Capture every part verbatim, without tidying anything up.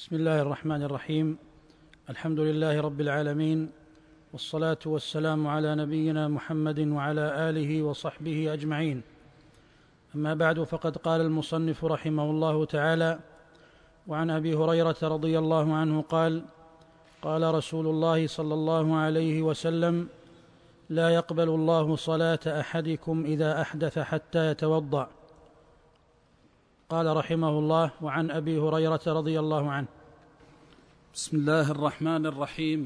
بسم الله الرحمن الرحيم. الحمد لله رب العالمين، والصلاة والسلام على نبينا محمد وعلى آله وصحبه أجمعين. أما بعد، فقد قال المصنف رحمه الله تعالى: وعن أبي هريرة رضي الله عنه قال: قال رسول الله صلى الله عليه وسلم: لا يقبل الله صلاة أحدكم إذا أحدث حتى يتوضأ. قال رحمه الله: وعن أبي هريرة رضي الله عنه. بسم الله الرحمن الرحيم.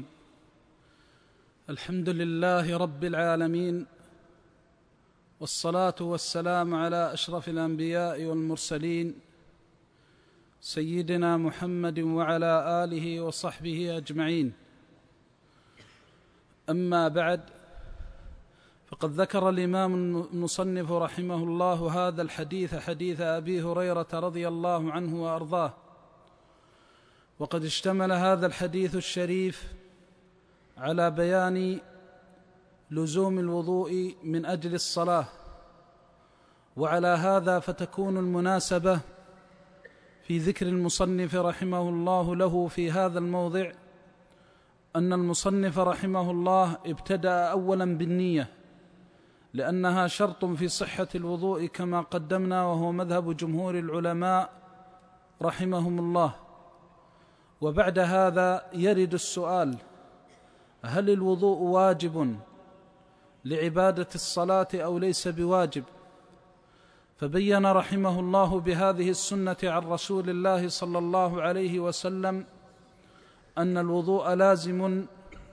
الحمد لله رب العالمين، والصلاة والسلام على أشرف الأنبياء والمرسلين سيدنا محمد وعلى آله وصحبه أجمعين. أما بعد، فقد ذكر الإمام المصنف رحمه الله هذا الحديث، حديث أبي هريرة رضي الله عنه وأرضاه. وقد اشتمل هذا الحديث الشريف على بيان لزوم الوضوء من أجل الصلاة، وعلى هذا فتكون المناسبة في ذكر المصنف رحمه الله له في هذا الموضع أن المصنف رحمه الله ابتدأ أولا بالنية، لأنها شرط في صحة الوضوء كما قدمنا، وهو مذهب جمهور العلماء رحمهم الله. وبعد هذا يرد السؤال: هل الوضوء واجب لعبادة الصلاة أو ليس بواجب؟ فبين رحمه الله بهذه السنة عن رسول الله صلى الله عليه وسلم أن الوضوء لازم،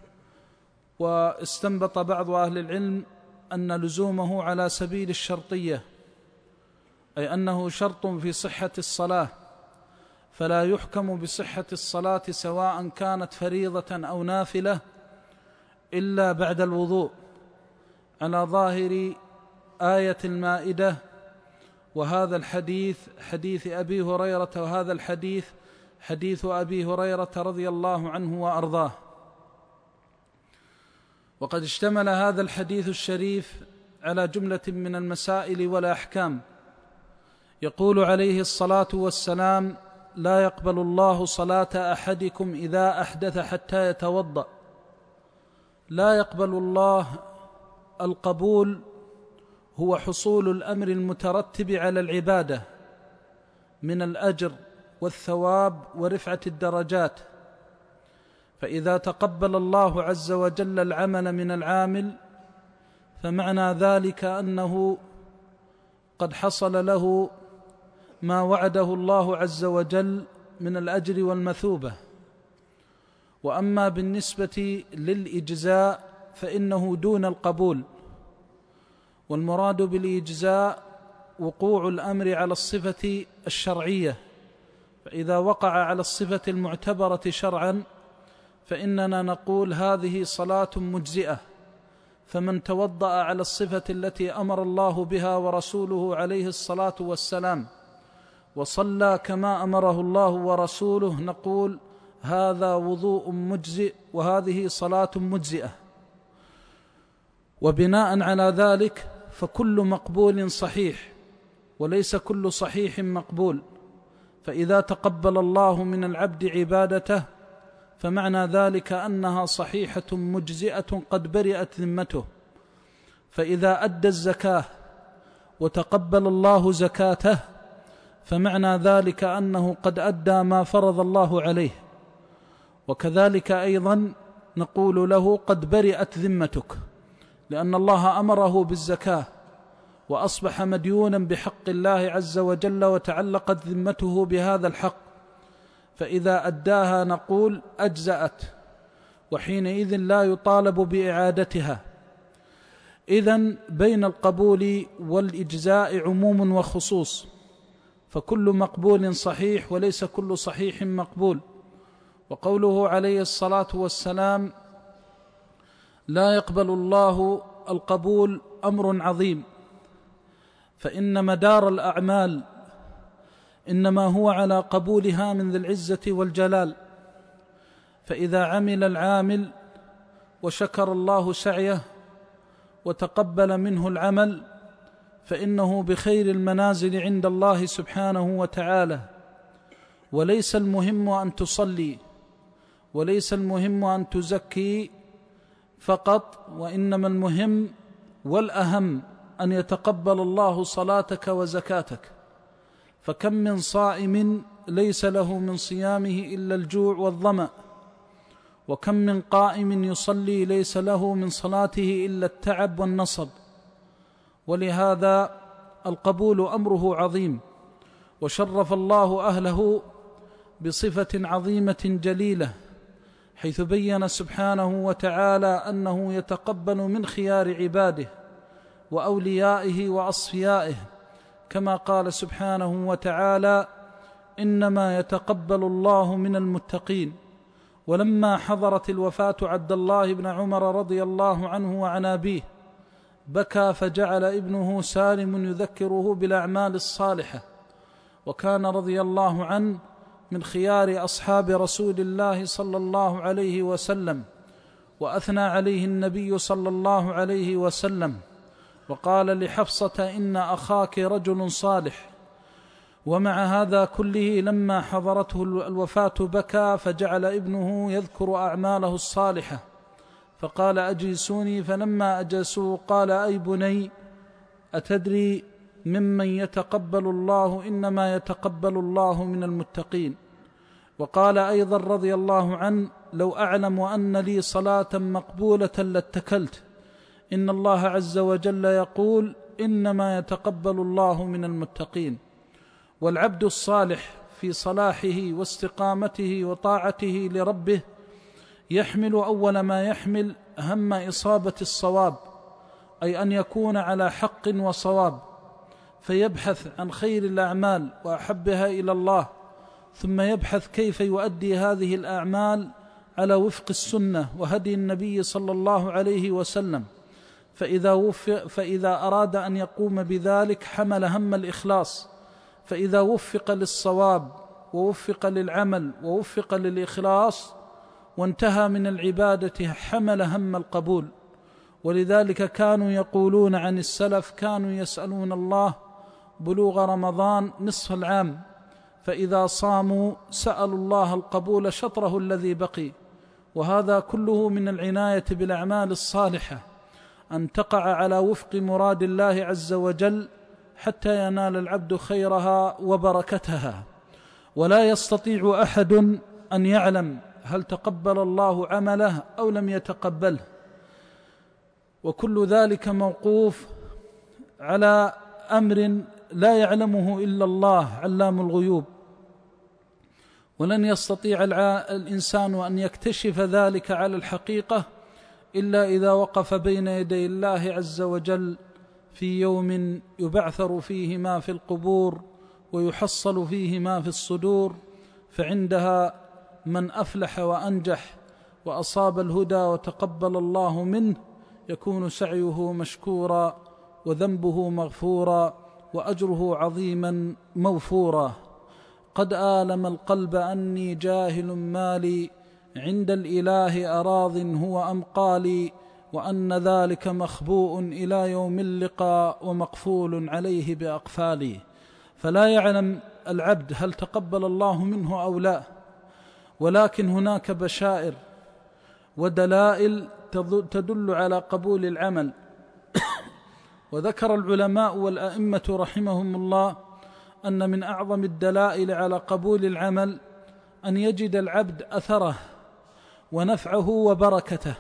واستنبط بعض أهل العلم أن لزومه على سبيل الشرطية، أي أنه شرط في صحة الصلاة، فلا يحكم بصحة الصلاة سواء كانت فريضة أو نافلة إلا بعد الوضوء، على ظاهر آية المائدة وهذا الحديث حديث أبي هريرة، وهذا الحديث حديث أبي هريرة رضي الله عنه وأرضاه. وقد اشتمل هذا الحديث الشريف على جملة من المسائل والأحكام. يقول عليه الصلاة والسلام: لا يقبل الله صلاة أحدكم إذا أحدث حتى يتوضأ. لا يقبل الله، القبول هو حصول الأمر المترتب على العبادة من الأجر والثواب ورفعة الدرجات، فإذا تقبل الله عز وجل العمل من العامل فمعنى ذلك أنه قد حصل له ما وعده الله عز وجل من الأجر والمثوبة. وأما بالنسبة للإجزاء فإنه دون القبول، والمراد بالإجزاء وقوع الأمر على الصفة الشرعية، فإذا وقع على الصفة المعتبرة شرعا فإننا نقول هذه صلاة مجزئة. فمن توضأ على الصفة التي أمر الله بها ورسوله عليه الصلاة والسلام وصلى كما أمره الله ورسوله نقول هذا وضوء مجزئ وهذه صلاة مجزئة. وبناء على ذلك فكل مقبول صحيح، وليس كل صحيح مقبول. فإذا تقبل الله من العبد عبادته فمعنى ذلك أنها صحيحة مجزئة قد برئت ذمته. فإذا أدى الزكاة وتقبل الله زكاته فمعنى ذلك أنه قد أدى ما فرض الله عليه. وكذلك أيضا نقول له قد برئت ذمتك، لأن الله أمره بالزكاة وأصبح مديونا بحق الله عز وجل وتعلقت ذمته بهذا الحق، فإذا أداها نقول أجزأت، وحينئذ لا يطالب بإعادتها. إذن بين القبول والإجزاء عموم وخصوص، فكل مقبول صحيح وليس كل صحيح مقبول. وقوله عليه الصلاة والسلام لا يقبل الله القبول أمر عظيم، فإن مدار الأعمال إنما هو على قبولها من ذي العزة والجلال. فإذا عمل العامل وشكر الله سعيه وتقبل منه العمل فإنه بخير المنازل عند الله سبحانه وتعالى. وليس المهم أن تصلي، وليس المهم أن تزكي فقط، وإنما المهم والأهم أن يتقبل الله صلاتك وزكاتك. فكم من صائم ليس له من صيامه إلا الجوع والظمأ، وكم من قائم يصلي ليس له من صلاته إلا التعب والنصب. ولهذا القبول أمره عظيم، وشرف الله أهله بصفة عظيمة جليلة، حيث بين سبحانه وتعالى أنه يتقبل من خيار عباده وأوليائه وأصفيائه، كما قال سبحانه وتعالى: إنما يتقبل الله من المتقين. ولما حضرت الوفاة عبد الله بن عمر رضي الله عنه وعن أبيه بكى، فجعل ابنه سالم يذكره بالأعمال الصالحة، وكان رضي الله عنه من خيار أصحاب رسول الله صلى الله عليه وسلم، وأثنى عليه النبي صلى الله عليه وسلم وقال لحفصة: إن أخاك رجل صالح. ومع هذا كله لما حضرته الوفاة بكى، فجعل ابنه يذكر أعماله الصالحة، فقال: أجلسوني. فلما أجلسوه قال: أي بني، أتدري ممن يتقبل الله؟ إنما يتقبل الله من المتقين. وقال أيضا رضي الله عنه: لو أعلم أن لي صلاة مقبولة لاتكلت. إن الله عز وجل يقول: إنما يتقبل الله من المتقين. والعبد الصالح في صلاحه واستقامته وطاعته لربه يحمل أول ما يحمل هم إصابة الصواب، أي أن يكون على حق وصواب، فيبحث عن خير الأعمال وأحبها إلى الله، ثم يبحث كيف يؤدي هذه الأعمال على وفق السنة وهدي النبي صلى الله عليه وسلم. فإذا, وفق فإذا أراد أن يقوم بذلك حمل هم الإخلاص، فإذا وفق للصواب ووفق للعمل ووفق للإخلاص وانتهى من العبادة حمل هم القبول. ولذلك كانوا يقولون عن السلف: كانوا يسألون الله بلوغ رمضان نصف العام، فإذا صاموا سألوا الله القبول شطره الذي بقي. وهذا كله من العناية بالأعمال الصالحة، أن تقع على وفق مراد الله عز وجل حتى ينال العبد خيرها وبركتها. ولا يستطيع أحد أن يعلم هل تقبل الله عمله أو لم يتقبله، وكل ذلك موقوف على أمر لا يعلمه إلا الله علام الغيوب. ولن يستطيع الإنسان أن يكتشف ذلك على الحقيقة إلا إذا وقف بين يدي الله عز وجل في يوم يبعثر فيه ما في القبور ويحصل فيه ما في الصدور، فعندها من أفلح وأنجح وأصاب الهدى وتقبل الله منه يكون سعيه مشكورا وذنبه مغفورا وأجره عظيما موفورا. قد آلم القلب أني جاهل مالي، عند الإله أراض هو أم قالي، وأن ذلك مخبوء إلى يوم اللقاء ومقفول عليه بأقفالي. فلا يعلم العبد هل تقبل الله منه أو لا، ولكن هناك بشائر ودلائل تدل على قبول العمل. وذكر العلماء والأئمة رحمهم الله أن من أعظم الدلائل على قبول العمل أن يجد العبد أثره ونفعه وبركته.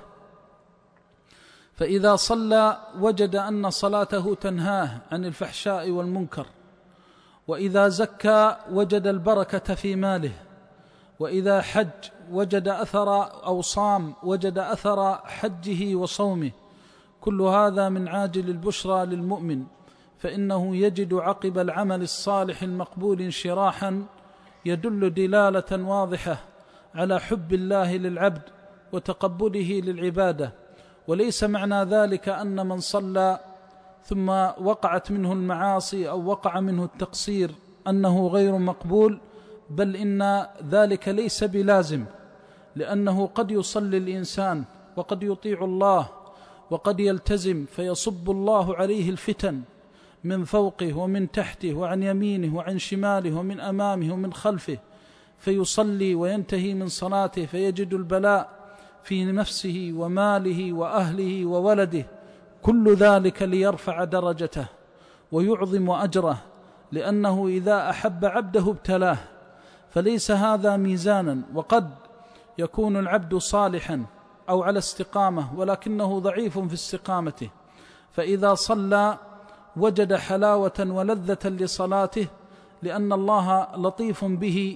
فإذا صلى وجد أن صلاته تنهاه عن الفحشاء والمنكر، وإذا زكى وجد البركة في ماله، وإذا حج وجد أثر أو صام وجد أثر حجه وصومه. كل هذا من عاجل البشرى للمؤمن، فإنه يجد عقب العمل الصالح المقبول انشراحا يدل دلالة واضحة على حب الله للعبد وتقبله للعبادة. وليس معنى ذلك أن من صلى ثم وقعت منه المعاصي أو وقع منه التقصير أنه غير مقبول، بل إن ذلك ليس بلازم، لأنه قد يصلي الإنسان وقد يطيع الله وقد يلتزم فيصب الله عليه الفتن من فوقه ومن تحته وعن يمينه وعن شماله ومن أمامه ومن خلفه، فيصلي وينتهي من صلاته فيجد البلاء في نفسه وماله وأهله وولده، كل ذلك ليرفع درجته ويعظم أجره، لأنه إذا أحب عبده ابتلاه، فليس هذا ميزانا. وقد يكون العبد صالحا أو على استقامة ولكنه ضعيف في استقامته، فإذا صلى وجد حلاوة ولذة لصلاته، لأن الله لطيف به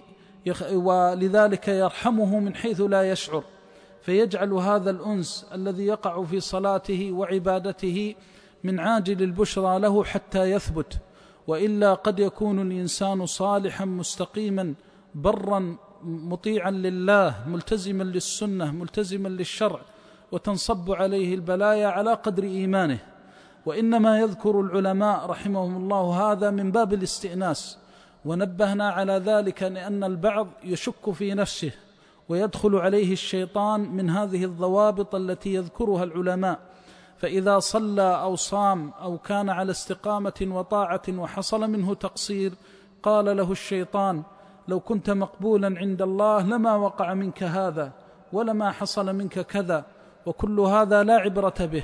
ولذلك يرحمه من حيث لا يشعر، فيجعل هذا الأنس الذي يقع في صلاته وعبادته من عاجل البشرى له حتى يثبت. وإلا قد يكون الإنسان صالحا مستقيما برا مطيعا لله ملتزما للسنة ملتزما للشرع، وتنصب عليه البلايا على قدر إيمانه. وإنما يذكر العلماء رحمهم الله هذا من باب الاستئناس، ونبهنا على ذلك لأن البعض يشك في نفسه ويدخل عليه الشيطان من هذه الضوابط التي يذكرها العلماء، فإذا صلى أو صام أو كان على استقامة وطاعة وحصل منه تقصير، قال له الشيطان: لو كنت مقبولا عند الله لما وقع منك هذا ولما حصل منك كذا. وكل هذا لا عبرة به،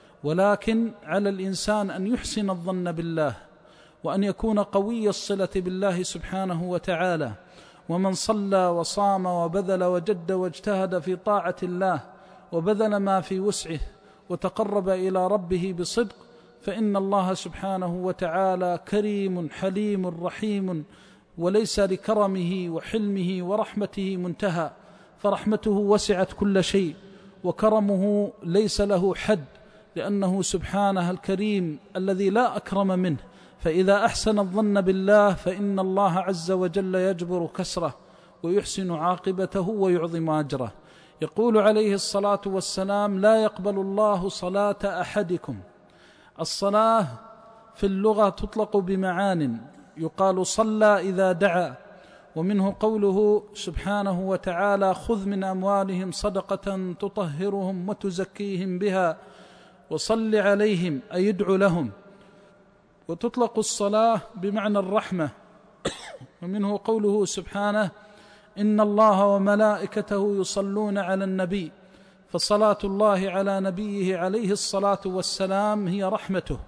ولكن على الإنسان أن يحسن الظن بالله، وأن يكون قوي الصلة بالله سبحانه وتعالى. ومن صلى وصام وبذل وجد واجتهد في طاعة الله وبذل ما في وسعه وتقرب إلى ربه بصدق، فإن الله سبحانه وتعالى كريم حليم رحيم، وليس لكرمه وحلمه ورحمته منتهى، فرحمته وسعت كل شيء، وكرمه ليس له حد، لأنه سبحانه الكريم الذي لا أكرم منه. فإذا أحسن الظن بالله فإن الله عز وجل يجبر كسره ويحسن عاقبته ويعظم أجره. يقول عليه الصلاة والسلام: لا يقبل الله صلاة أحدكم. الصلاة في اللغة تطلق بمعان، يقال صلى إذا دعا، ومنه قوله سبحانه وتعالى: خذ من أموالهم صدقة تطهرهم وتزكيهم بها وصل عليهم، أي يدعو لهم. وتطلق الصلاة بمعنى الرحمة، ومنه قوله سبحانه: إن الله وملائكته يصلون على النبي، فصلاة الله على نبيه عليه الصلاة والسلام هي رحمته.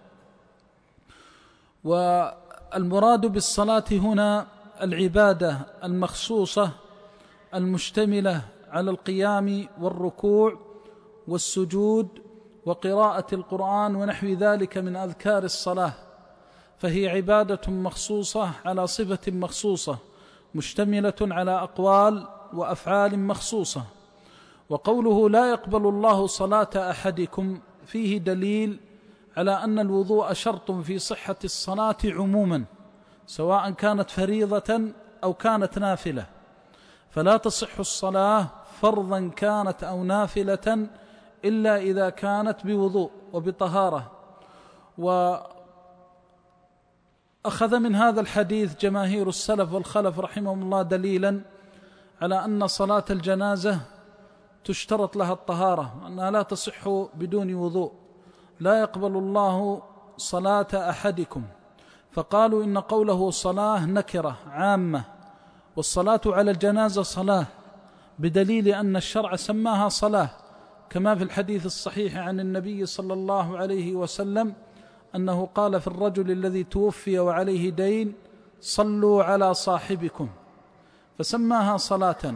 والمراد بالصلاة هنا العبادة المخصوصة المشتملة على القيام والركوع والسجود وقراءة القرآن ونحو ذلك من أذكار الصلاة، فهي عبادة مخصوصة على صفة مخصوصة مشتملة على أقوال وأفعال مخصوصة. وقوله لا يقبل الله صلاة أحدكم فيه دليل على أن الوضوء شرط في صحة الصلاة عموما، سواء كانت فريضة أو كانت نافلة، فلا تصح الصلاة فرضا كانت أو نافلة إلا إذا كانت بوضوء وبطهارة. وأخذ من هذا الحديث جماهير السلف والخلف رحمهم الله دليلا على أن صلاة الجنازة تشترط لها الطهارة، أنها لا تصح بدون وضوء. لا يقبل الله صلاة أحدكم، فقالوا إن قوله صلاة نكرة عامة، والصلاة على الجنازة صلاة، بدليل أن الشرع سماها صلاة، كما في الحديث الصحيح عن النبي صلى الله عليه وسلم أنه قال في الرجل الذي توفي وعليه دين: صلوا على صاحبكم، فسماها صلاة.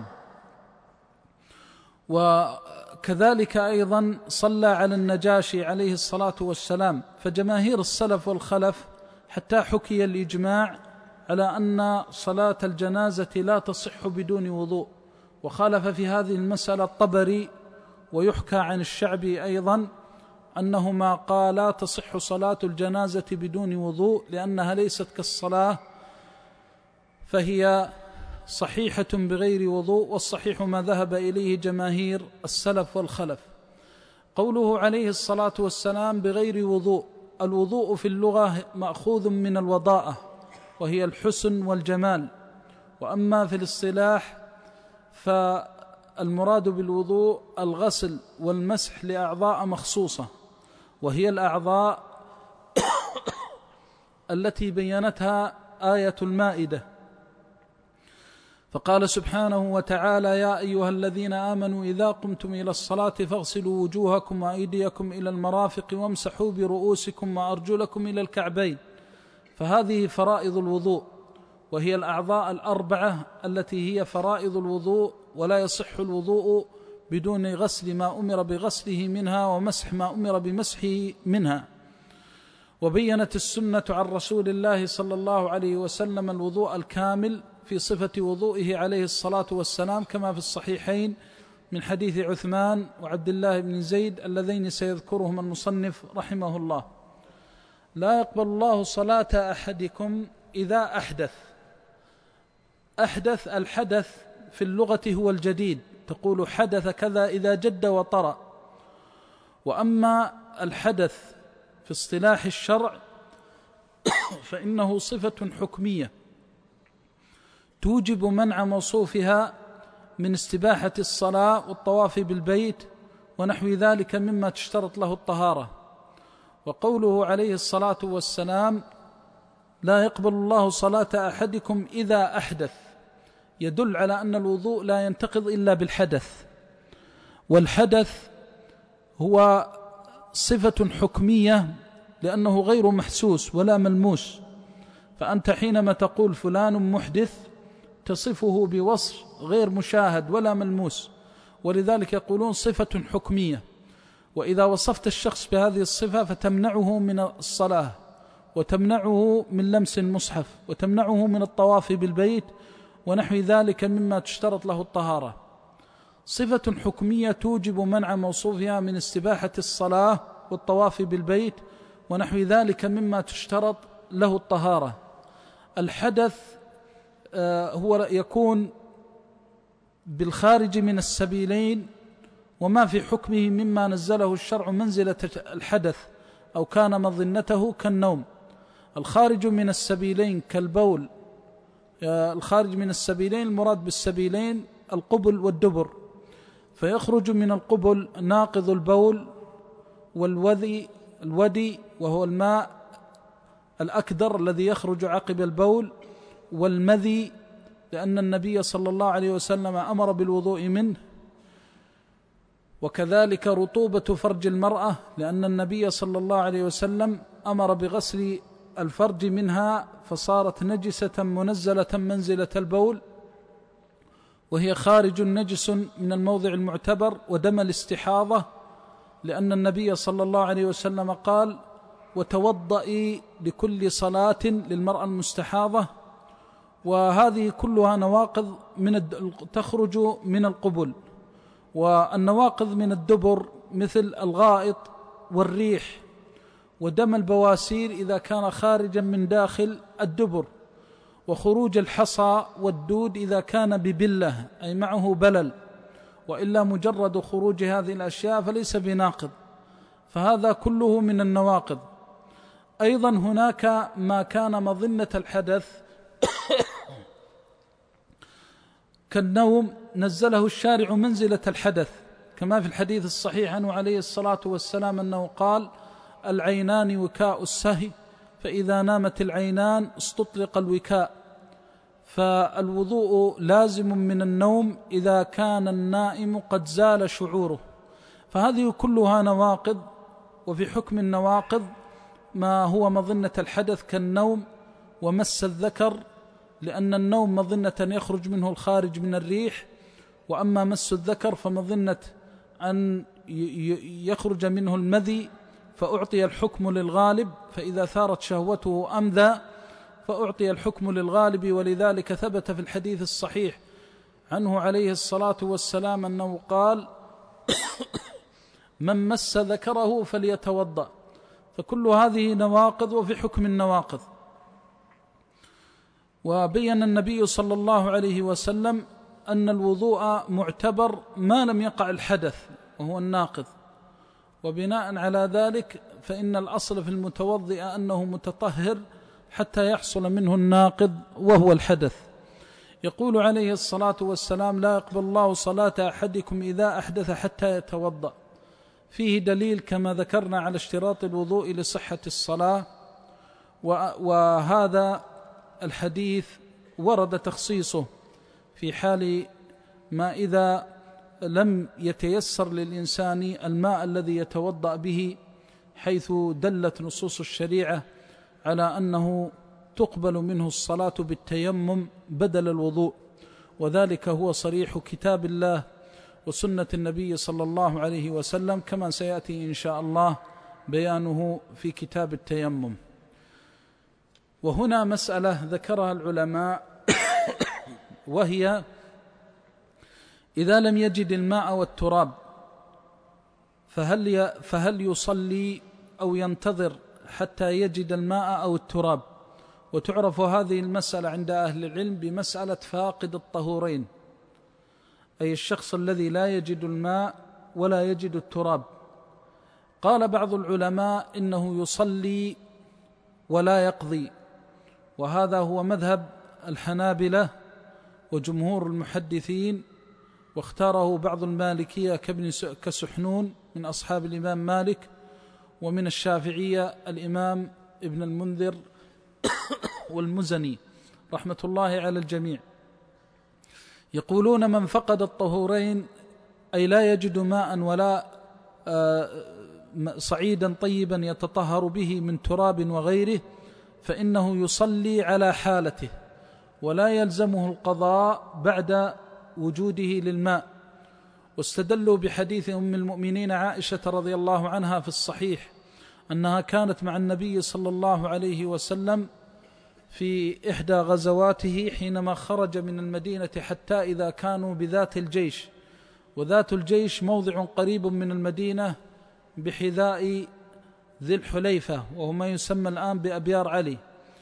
وكذلك أيضا صلى على النجاشي عليه الصلاة والسلام، فجماهير السلف والخلف حتى حكي الإجماع على أن صلاة الجنازة لا تصح بدون وضوء. وخالف في هذه المسألة الطبري، ويحكى عن الشعبي أيضا أنهما قالا تصح صلاة الجنازة بدون وضوء لأنها ليست كالصلاة، فهي صحيحة بغير وضوء، والصحيح ما ذهب إليه جماهير السلف والخلف. قوله عليه الصلاة والسلام بغير وضوء، الوضوء في اللغة مأخوذ من الوضاءة وهي الحسن والجمال، وأما في الاصطلاح فالمراد بالوضوء الغسل والمسح لأعضاء مخصوصة، وهي الأعضاء التي بينتها آية المائدة، فقال سبحانه وتعالى: يا أيها الذين آمنوا إذا قمتم إلى الصلاة فاغسلوا وجوهكم وأيديكم إلى المرافق وامسحوا برؤوسكم وأرجلكم إلى الكعبين. فهذه فرائض الوضوء، وهي الأعضاء الأربعة التي هي فرائض الوضوء، ولا يصح الوضوء بدون غسل ما أمر بغسله منها ومسح ما أمر بمسحه منها. وبينت السنة عن رسول الله صلى الله عليه وسلم الوضوء الكامل في صفة وضوئه عليه الصلاة والسلام، كما في الصحيحين من حديث عثمان وعبد الله بن زيد اللذين سيذكرهما المصنف رحمه الله. لا يقبل الله صلاة أحدكم إذا أحدث. أحدث، الحدث في اللغة هو الجديد، تقول حدث كذا إذا جد وطرأ. وأما الحدث في اصطلاح الشرع فإنه صفة حكمية توجب منع موصوفها من استباحة الصلاة والطواف بالبيت ونحو ذلك مما تشترط له الطهارة. وقوله عليه الصلاة والسلام: لا يقبل الله صلاة أحدكم إذا أحدث، يدل على أن الوضوء لا ينتقض إلا بالحدث. والحدث هو صفة حكمية لأنه غير محسوس ولا ملموس، فأنت حينما تقول فلان محدث تصفه بوصف غير مشاهد ولا ملموس، ولذلك يقولون صفة حكمية. وإذا وصفت الشخص بهذه الصفة فتمنعه من الصلاة، وتمنعه من لمس المصحف، وتمنعه من الطواف بالبيت ونحو ذلك مما تشترط له الطهارة. صفة حكمية توجب منع موصوفها من استباحة الصلاة والطواف بالبيت ونحو ذلك مما تشترط له الطهارة. الحدث هو يكون بالخارج من السبيلين وما في حكمه مما نزله الشرع منزلة الحدث أو كان مظنته كالنوم. الخارج من السبيلين كالبول، الخارج من السبيلين المراد بالسبيلين القبل والدبر، فيخرج من القبل ناقض البول والوذي الودي وهو الماء الأكدر الذي يخرج عقب البول، والمذي لأن النبي صلى الله عليه وسلم أمر بالوضوء منه، وكذلك رطوبة فرج المرأة لأن النبي صلى الله عليه وسلم أمر بغسل الفرج منها فصارت نجسة منزلة منزلة البول، وهي خارج نجس من الموضع المعتبر. ودم الاستحاضة لأن النبي صلى الله عليه وسلم قال: وتوضئي لكل صلاة للمرأة المستحاضة. وهذه كلها نواقض من تخرج من القبل. والنواقض من الدبر مثل الغائط والريح ودم البواسير إذا كان خارجا من داخل الدبر، وخروج الحصى والدود إذا كان ببلة أي معه بلل، وإلا مجرد خروج هذه الأشياء فليس بناقض، فهذا كله من النواقض. أيضا هناك ما كان مظنة الحدث كالنوم نزله الشارع منزلة الحدث، كما في الحديث الصحيح عنه عليه الصلاة والسلام أنه قال: العينان وكاء السهي، فإذا نامت العينان استطلق الوكاء. فالوضوء لازم من النوم إذا كان النائم قد زال شعوره. فهذه كلها نواقض. وفي حكم النواقض ما هو مظنة الحدث كالنوم ومس الذكر، لأن النوم مظنة يخرج منه الخارج من الريح، وأما مس الذكر فمظنة أن يخرج منه المذي، فأعطي الحكم للغالب، فإذا ثارت شهوته أمذى فأعطي الحكم للغالب. ولذلك ثبت في الحديث الصحيح عنه عليه الصلاة والسلام أنه قال: من مس ذكره فليتوضأ. فكل هذه نواقض وفي حكم النواقض. وبين النبي صلى الله عليه وسلم أن الوضوء معتبر ما لم يقع الحدث وهو الناقض، وبناء على ذلك فإن الأصل في المتوضئ أنه متطهر حتى يحصل منه الناقض وهو الحدث. يقول عليه الصلاة والسلام: لا يقبل الله صلاة أحدكم إذا أحدث حتى يتوضأ. فيه دليل كما ذكرنا على اشتراط الوضوء لصحة الصلاة، وهذا الحديث ورد تخصيصه في حال ما إذا لم يتيسر للإنسان الماء الذي يتوضأ به، حيث دلت نصوص الشريعة على أنه تقبل منه الصلاة بالتيمم بدل الوضوء، وذلك هو صريح كتاب الله وسنة النبي صلى الله عليه وسلم، كما سيأتي إن شاء الله بيانه في كتاب التيمم. وهنا مسألة ذكرها العلماء، وهي إذا لم يجد الماء والتراب فهل فهل يصلي أو ينتظر حتى يجد الماء أو التراب؟ وتعرف هذه المسألة عند أهل العلم بمسألة فاقد الطهورين، أي الشخص الذي لا يجد الماء ولا يجد التراب. قال بعض العلماء إنه يصلي ولا يقضي، وهذا هو مذهب الحنابلة وجمهور المحدثين، واختاره بعض المالكية كابن كسحنون من أصحاب الإمام مالك، ومن الشافعية الإمام ابن المنذر والمزني رحمة الله على الجميع. يقولون من فقد الطهورين، أي لا يجد ماء ولا صعيدا طيبا يتطهر به من تراب وغيره، فإنه يصلي على حالته ولا يلزمه القضاء بعد وجوده للماء. واستدلوا بحديث أم المؤمنين عائشة رضي الله عنها في الصحيح أنها كانت مع النبي صلى الله عليه وسلم في إحدى غزواته حينما خرج من المدينة، حتى إذا كانوا بذات الجيش، وذات الجيش موضع قريب من المدينة بحذاء ذي الحليفة، وهو ما يسمى الآن بأبيار علي.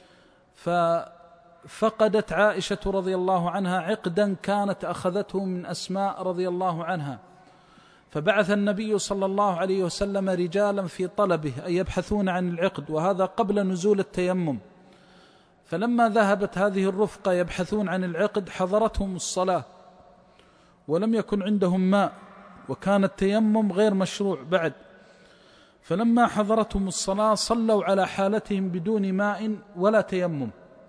ففقدت عائشة رضي الله عنها عقدا كانت أخذته من أسماء رضي الله عنها، فبعث النبي صلى الله عليه وسلم رجالا في طلبه أن يبحثون عن العقد، وهذا قبل نزول التيمم. فلما ذهبت هذه الرفقة يبحثون عن العقد حضرتهم الصلاة ولم يكن عندهم ماء، وكان التيمم غير مشروع بعد. فلما حضرتهم الصلاة صلوا على حالتهم بدون ماء ولا تيمم،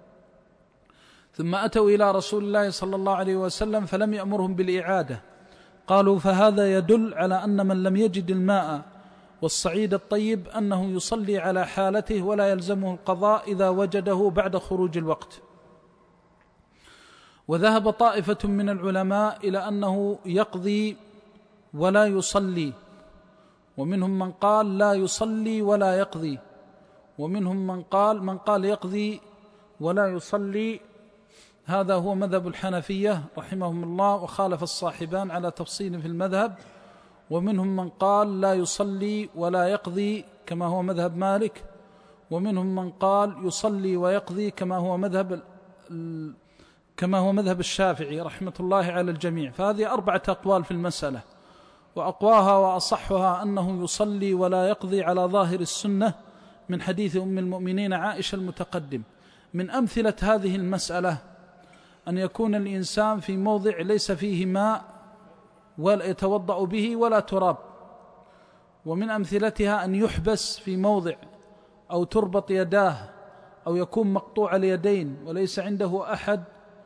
ثم أتوا إلى رسول الله صلى الله عليه وسلم فلم يأمرهم بالإعادة. قالوا فهذا يدل على أن من لم يجد الماء والصعيد الطيب أنه يصلي على حالته ولا يلزمه القضاء إذا وجده بعد خروج الوقت. وذهب طائفة من العلماء إلى أنه يقضي ولا يصلي، ومنهم من قال لا يصلي ولا يقضي، ومنهم من قال من قال يقضي ولا يصلي. هذا هو مذهب الحنفية رحمهم الله، وخالف الصاحبان على تفصيل في المذهب. ومنهم من قال لا يصلي ولا يقضي كما هو مذهب مالك، ومنهم من قال يصلي ويقضي كما هو مذهب كما هو مذهب الشافعي رحمة الله على الجميع. فهذه أربعة أقوال في المسألة، وأقواها وأصحها أنه يصلي ولا يقضي على ظاهر السنة من حديث أم المؤمنين عائشة المتقدم. من أمثلة هذه المسألة أن يكون الإنسان في موضع ليس فيه ماء ولا يتوضأ به ولا تراب، ومن أمثلتها أن يحبس في موضع أو تربط يداه أو يكون مقطوع اليدين وليس عنده أحد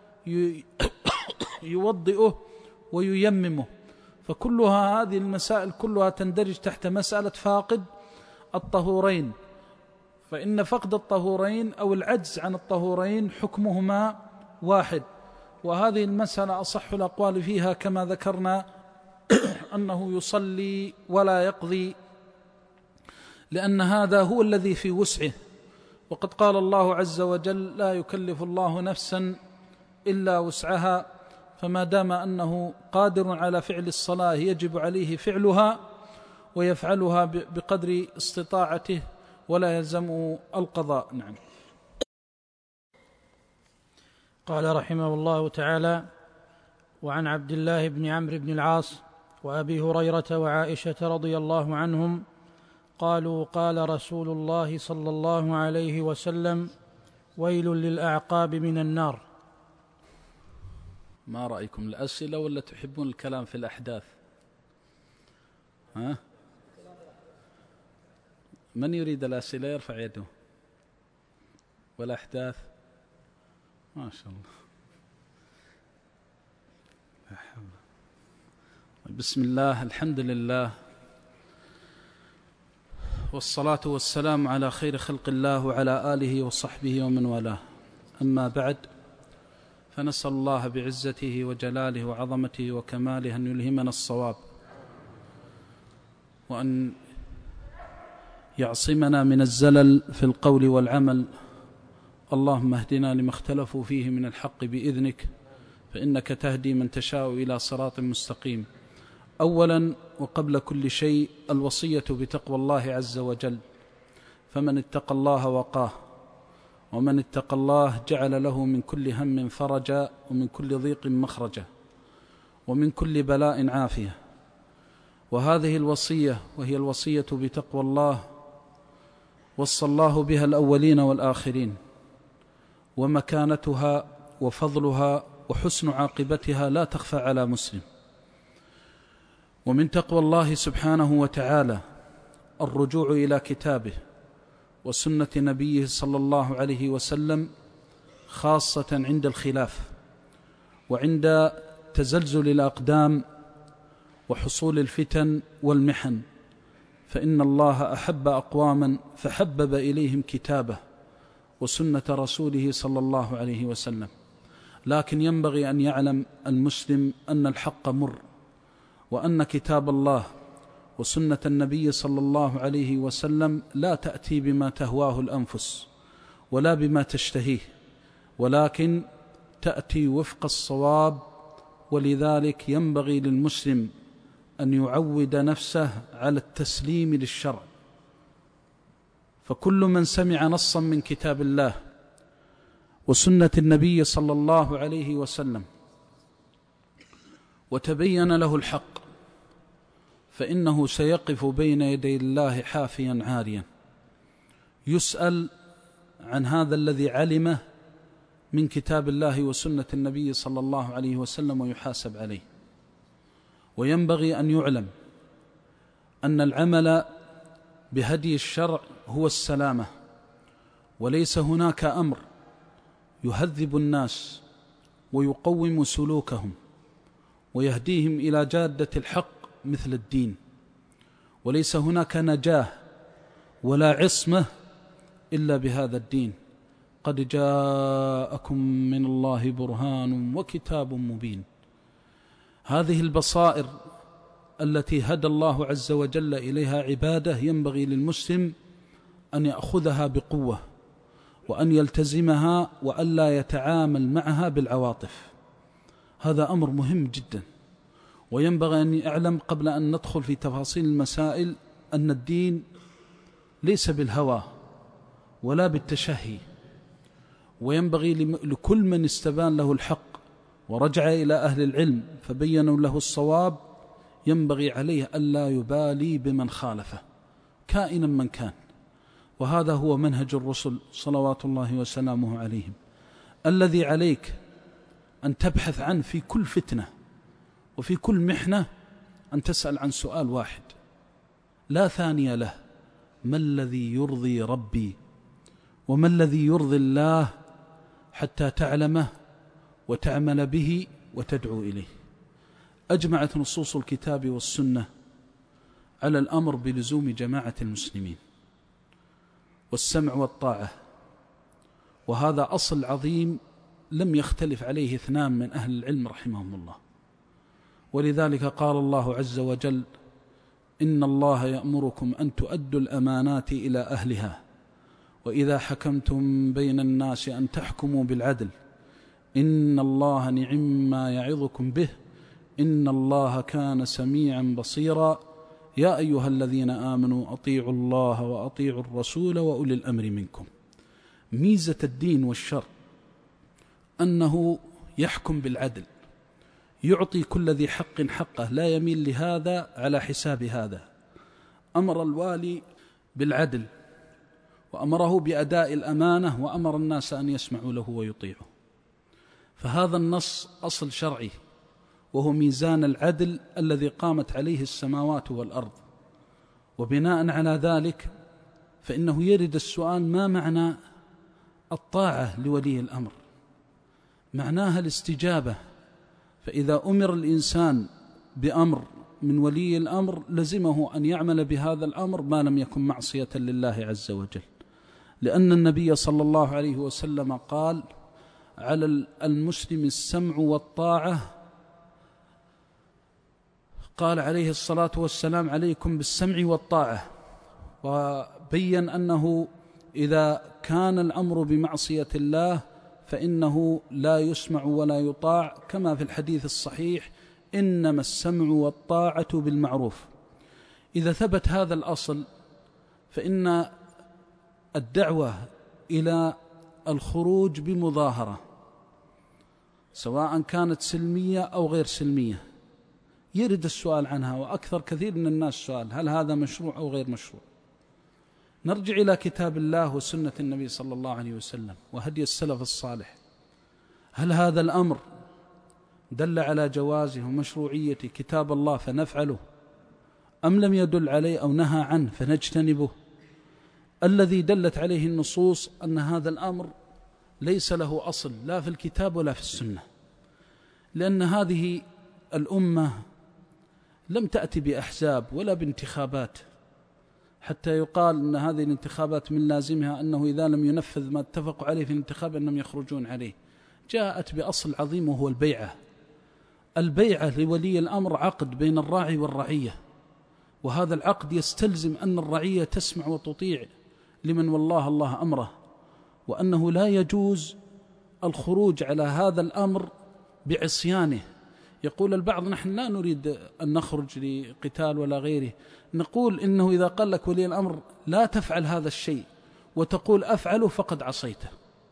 يوضئه وييممه. فكلها هذه المسائل كلها تندرج تحت مسألة فاقد الطهورين، فإن فقد الطهورين أو العجز عن الطهورين حكمهما واحد. وهذه المسألة أصح الأقوال فيها كما ذكرنا أنه يصلي ولا يقضي، لأن هذا هو الذي في وسعه. وقد قال الله عز وجل لا يكلف الله نفسا إلا وسعها، فما دام أنه قادر على فعل الصلاة يجب عليه فعلها ويفعلها بقدر استطاعته ولا يلزمه القضاء. نعم. قال رحمه الله تعالى: وعن عبد الله بن عمرو بن العاص وأبي هريرة وعائشة رضي الله عنهم قالوا: قال رسول الله صلى الله عليه وسلم: ويل للأعقاب من النار. ما رأيكم، الأسئلة ولا تحبون الكلام في الأحداث؟ ها؟ من يريد الأسئلة يرفع يده. والأحداث ما شاء الله. بسم الله، الحمد لله، والصلاة والسلام على خير خلق الله وعلى آله وصحبه ومن والاه. أما بعد، فنسأل الله بعزته وجلاله وعظمته وكماله أن يلهمنا الصواب، وأن يعصمنا من الزلل في القول والعمل. اللهم اهدنا لما اختلفوا فيه من الحق بإذنك، فإنك تهدي من تشاء إلى صراط مستقيم. أولا وقبل كل شيء، الوصية بتقوى الله عز وجل، فمن اتقى الله وقاه، ومن اتقى الله جعل له من كل هم فرجا، ومن كل ضيق مخرجا، ومن كل بلاء عافية. وهذه الوصية وهي الوصية بتقوى الله وصى الله بها الأولين والآخرين، ومكانتها وفضلها وحسن عاقبتها لا تخفى على مسلم. ومن تقوى الله سبحانه وتعالى الرجوع إلى كتابه وسنة نبيه صلى الله عليه وسلم، خاصة عند الخلاف وعند تزلزل الأقدام وحصول الفتن والمحن، فإن الله أحب أقواما فحبب إليهم كتابه وسنة رسوله صلى الله عليه وسلم. لكن ينبغي أن يعلم المسلم أن الحق مر، وأن كتاب الله وسنة النبي صلى الله عليه وسلم لا تأتي بما تهواه الأنفس ولا بما تشتهيه، ولكن تأتي وفق الصواب. ولذلك ينبغي للمسلم أن يعود نفسه على التسليم للشرع، فكل من سمع نصا من كتاب الله وسنة النبي صلى الله عليه وسلم وتبين له الحق، فإنه سيقف بين يدي الله حافيا عاريا، يسأل عن هذا الذي علمه من كتاب الله وسنة النبي صلى الله عليه وسلم ويحاسب عليه. وينبغي أن يعلم أن العمل بهدي الشرع هو السلامة، وليس هناك أمر يهذب الناس ويقوم سلوكهم ويهديهم إلى جادة الحق مثل الدين، وليس هناك نجاة ولا عصمة إلا بهذا الدين. قد جاءكم من الله برهان وكتاب مبين. هذه البصائر التي هدى الله عز وجل إليها عباده ينبغي للمسلم أن يأخذها بقوة، وأن يلتزمها، وألا يتعامل معها بالعواطف. هذا أمر مهم جدا، وينبغي أن يعلم قبل أن ندخل في تفاصيل المسائل أن الدين ليس بالهوى ولا بالتشهي. وينبغي لكل من استبان له الحق ورجع إلى أهل العلم فبينوا له الصواب، ينبغي عليه ألا يبالي بمن خالفه كائنا من كان. وهذا هو منهج الرسل صلوات الله وسلامه عليهم، الذي عليك أن تبحث عنه في كل فتنة وفي كل محنة، أن تسأل عن سؤال واحد لا ثاني له: ما الذي يرضي ربي وما الذي يرضي الله، حتى تعلمه وتعمل به وتدعو إليه. أجمعت نصوص الكتاب والسنة على الأمر بلزوم جماعة المسلمين والسمع والطاعة، وهذا أصل عظيم لم يختلف عليه اثنان من أهل العلم رحمهم الله. ولذلك قال الله عز وجل: إن الله يأمركم أن تؤدوا الأمانات إلى أهلها وإذا حكمتم بين الناس أن تحكموا بالعدل إن الله نعم ما يعظكم به إن الله كان سميعا بصيرا يا أيها الذين آمنوا أطيعوا الله وأطيعوا الرسول وأولي الأمر منكم. ميزة الدين والشرع أنه يحكم بالعدل، يعطي كل ذي حق حقه، لا يميل لهذا على حساب هذا. أمر الوالي بالعدل وأمره بأداء الأمانة وأمر الناس أن يسمعوا له ويطيعوا. فهذا النص أصل شرعي، وهو ميزان العدل الذي قامت عليه السماوات والأرض. وبناء على ذلك فإنه يرد السؤال: ما معنى الطاعة لولي الأمر؟ معناها الاستجابة فإذا أمر الإنسان بأمر من ولي الأمر لزمه أن يعمل بهذا الأمر ما لم يكن معصية لله عز وجل، لأن النبي صلى الله عليه وسلم قال: على المسلم السمع والطاعة. قال عليه الصلاة والسلام: عليكم بالسمع والطاعة، وبين أنه إذا كان الأمر بمعصية الله فإنه لا يسمع ولا يطاع، كما في الحديث الصحيح: إنما السمع والطاعة بالمعروف. إذا ثبت هذا الأصل فإن الدعوة إلى الخروج بمظاهرة سواء كانت سلمية أو غير سلمية يرد السؤال عنها، وأكثر كثير من الناس سؤال: هل هذا مشروع أو غير مشروع؟ نرجع إلى كتاب الله وسنة النبي صلى الله عليه وسلم وهدي السلف الصالح. هل هذا الأمر دل على جوازه ومشروعية كتاب الله فنفعله، أم لم يدل عليه أو نهى عنه فنجتنبه؟ الذي دلت عليه النصوص أن هذا الأمر ليس له أصل لا في الكتاب ولا في السنة، لأن هذه الأمة لم تأتي بأحزاب ولا بانتخابات حتى يقال أن هذه الانتخابات من لازمها أنه إذا لم ينفذ ما اتفقوا عليه في الانتخاب أنهم يخرجون عليه. جاءت بأصل عظيم وهو البيعة. البيعة لولي الأمر عقد بين الراعي والرعية، وهذا العقد يستلزم أن الرعية تسمع وتطيع لمن والله الله أمره، وأنه لا يجوز الخروج على هذا الأمر بعصيانه. يقول البعض: نحن لا نريد أن نخرج لقتال ولا غيره. نقول إنه إذا قال لك ولي الأمر لا تفعل هذا الشيء وتقول أفعله فقد عصيته.